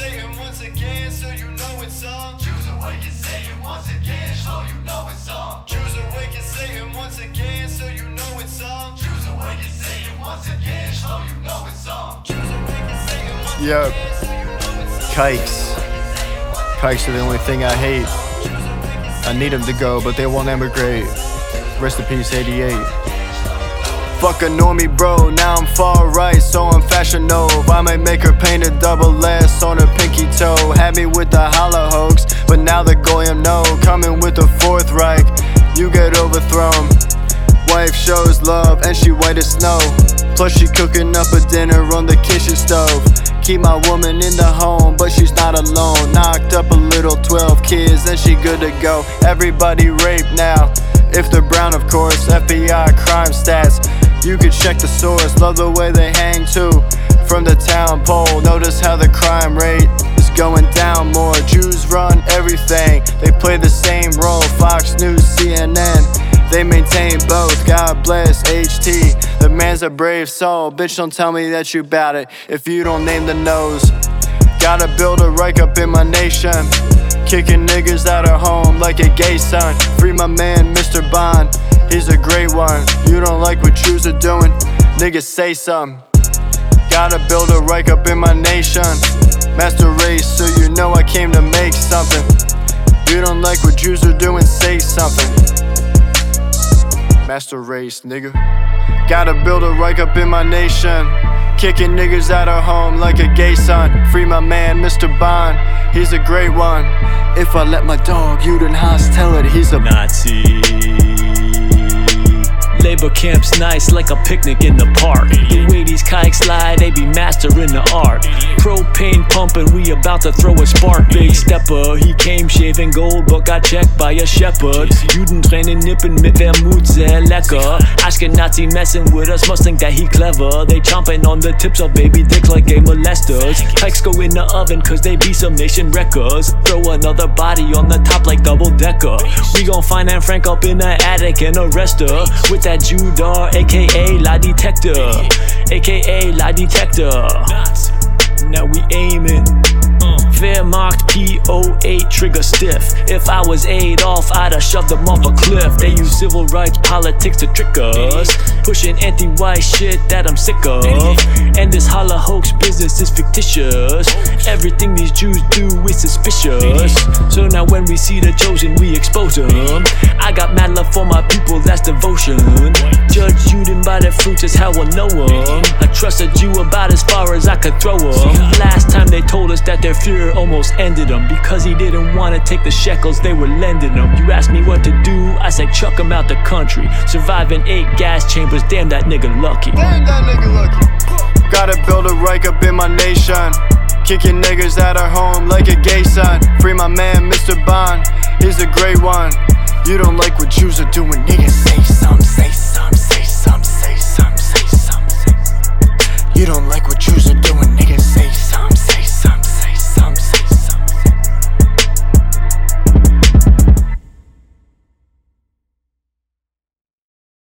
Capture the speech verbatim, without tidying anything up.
Satan once again, so you know it's on. Jews awaken Satan once again, so you know it's on. Jews awaken Satan once again, so you know it's on. Jews awaken Satan once again, so you know it's on. Jews awaken Satan once Yep. again, so you know it's on. Kikes. Kikes are the only thing I hate. I need them to go, but they won't emigrate. Rest in peace, eighty-eight. Fuck a normie bro, now I'm far right, so I'm fashion nova. I might make her paint a double S on her pinky toe. Had me with the holla hoax, but now the goyim know. Coming with the fourth Reich, you get overthrown. Wife shows love and she white as snow. Plus she cooking up a dinner on the kitchen stove. Keep my woman in the home, but she's not alone. Knocked up a little twelve kids and she good to go. Everybody raped now, if they're brown of course. F B I crime stats, you could check the source. Love the way they hang too, from the town pole. Notice how the crime rate is going down more. Jews run everything, they play the same role. Fox News, C N N, they maintain both. God bless H T, the man's a brave soul. Bitch, don't tell me that you bout it if you don't name the nose. Gotta build a Reich up in my nation, kicking niggas out of home like a gay son. Free my man, Mister Bond, he's a great one. You don't like what Jews are doing? Niggas say something. Gotta build a Reich up in my nation. Master race, so you know I came to make something. You don't like what Jews are doing? Say something. Master race, nigga. Gotta build a Reich up in my nation, kicking niggas out of home like a gay son. Free my man, Mister Bond, he's a great one. If I let my dog Judenhass tell it, he's a Nazi. Labor camp's nice like a picnic in the park. The way these kikes slide, they be mastering the art. Propane pumping, we about to throw a spark. Big stepper, he came shaving gold, but got checked by a shepherd. Judentrainen nippen mit Vermut sehr lecker. Ashkenazi messing with us, must think that he clever. They chomping on the tips of baby dick like gay molesters. Kikes go in the oven cause they be some nation wreckers. Throw another body on the top like double decker. We gon' find Anne Frank up in the attic and arrest her with that Judar, aka La Detector, aka La Detector. Now we aimin'. Wehrmacht P O eight trigger stiff. If I was Adolf, I'd have shoved them off a cliff. They use civil rights politics to trick us, pushing anti-white shit that I'm sick of. And this holla hoax business is fictitious. Everything these Jews do is suspicious. So now when we see the chosen, we expose them. I got mad love for my people, that's devotion. Judge Juden by their fruits is how I know them. I trust a Jew about as far as I could throw them. Last time they told us that their fear almost ended them, because he didn't want to take the shekels they were lending him. You asked me what to do, I said chuck him out the country. Surviving eight gas chambers, damn that nigga lucky. Damn that nigga lucky. Gotta build a Reich up in my nation, kicking niggas out of home like a gay son. Free my man, Mister Bond, he's a great one. You don't like what Jews are doing? Niggas say some, say some, say some, say some, say some, say some. You don't like what Jews are doing?